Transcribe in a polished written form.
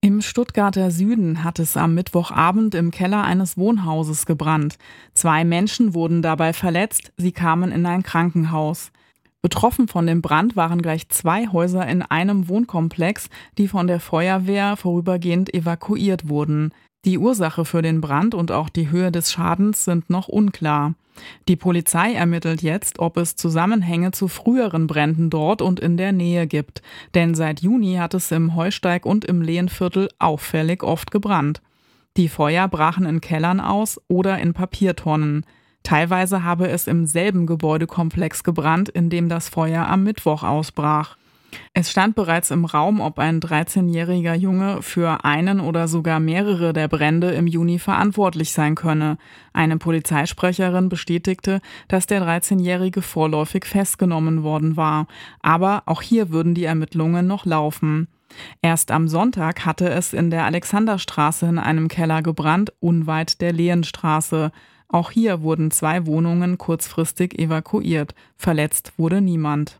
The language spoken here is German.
Im Stuttgarter Süden hat es am Mittwochabend im Keller eines Wohnhauses gebrannt. 2 Menschen wurden dabei verletzt, sie kamen in ein Krankenhaus. Betroffen von dem Brand waren gleich 2 Häuser in einem Wohnkomplex, die von der Feuerwehr vorübergehend evakuiert wurden. Die Ursache für den Brand und auch die Höhe des Schadens sind noch unklar. Die Polizei ermittelt jetzt, ob es Zusammenhänge zu früheren Bränden dort und in der Nähe gibt. Denn seit Juni hat es im Heusteig und im Lehenviertel auffällig oft gebrannt. Die Feuer brachen in Kellern aus oder in Papiertonnen. Teilweise habe es im selben Gebäudekomplex gebrannt, in dem das Feuer am Mittwoch ausbrach. Es stand bereits im Raum, ob ein 13-jähriger Junge für einen oder sogar mehrere der Brände im Juni verantwortlich sein könne. Eine Polizeisprecherin bestätigte, dass der 13-Jährige vorläufig festgenommen worden war. Aber auch hier würden die Ermittlungen noch laufen. Erst am Sonntag hatte es in der Alexanderstraße in einem Keller gebrannt, unweit der Lehenstraße. Auch hier wurden 2 Wohnungen kurzfristig evakuiert. Verletzt wurde niemand.